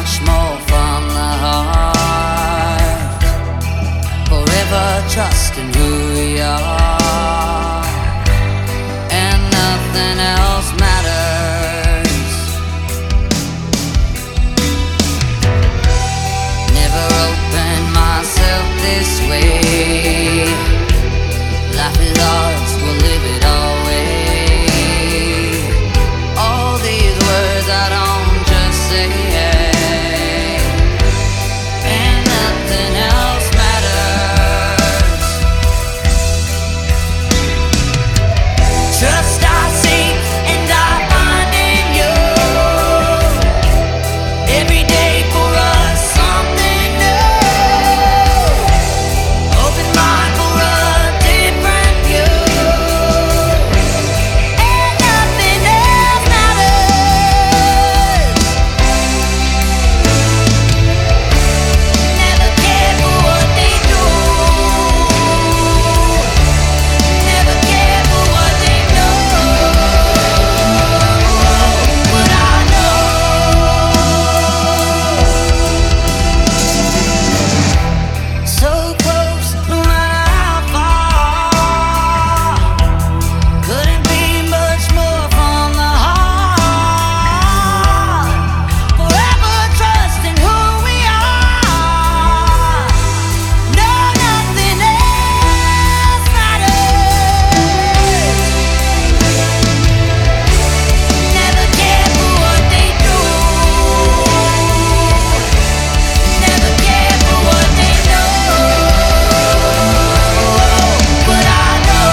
much more from the heart. Forever trusting who we are, and nothing else matters. Never opened myself this way. Life is ours, we'll live it our way. All these words I don't just say, and nothing else matters. Trust I seek and I find in you. Every day for us something new. Open mind for a different view, and nothing else matters. Never care for what they do. Never care for what they know. But I know. So close, no matter how far. Couldn't be much more from the heart. Forever trusting who we are. No, nothing else matters. Never care for what they do. Never care for what they know. But I know.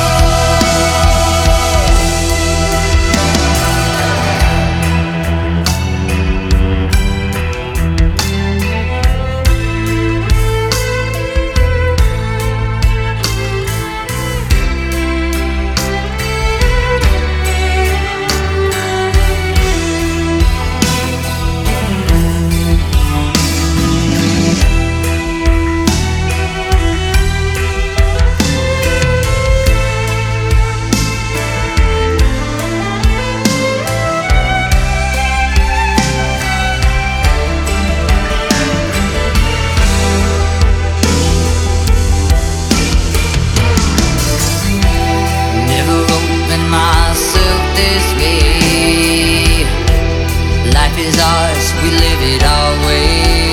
Never opened myself this way. Life is ours, we live it our way.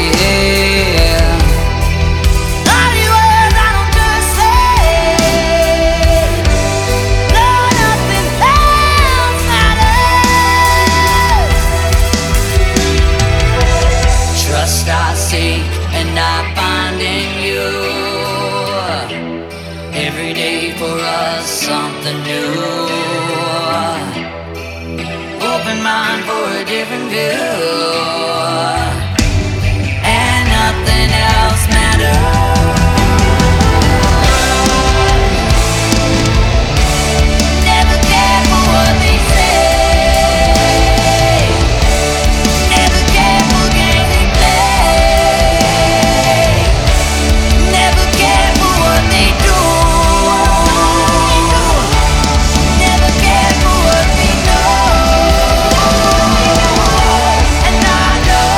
Bloody words I don't just say. No, nothing else matters. Trust I seek and I find in you. Every day for us something new. Open mind for a different view, and nothing else matters. Never care for what they say. Never care for games they play. Never care for what they do. Never care for what they know. And I know.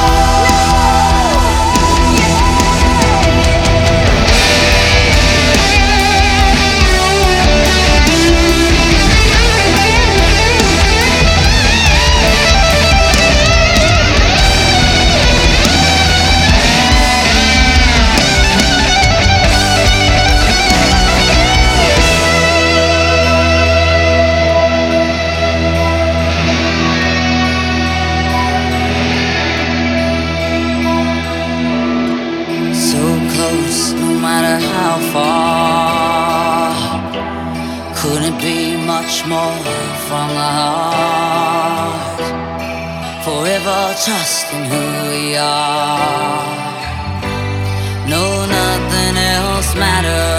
So close, no matter how far. Couldn't be much more from the heart. Forever trusting who we are. No, nothing else matters.